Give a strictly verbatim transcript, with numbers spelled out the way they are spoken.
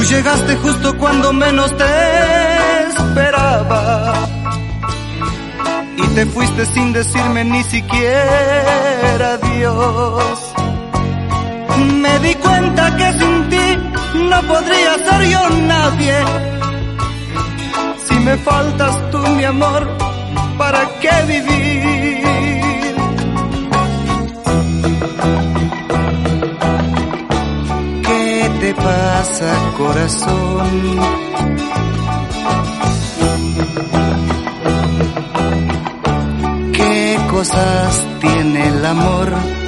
llegaste justo cuando menos te esperaba y te fuiste sin decirme ni siquiera adiós. Me di cuenta que sin ti no podría ser yo nadie. Si me faltas tú, mi amor, ¿para qué vivir? ¿Qué te pasa, corazón? ¿Qué cosas tiene el amor?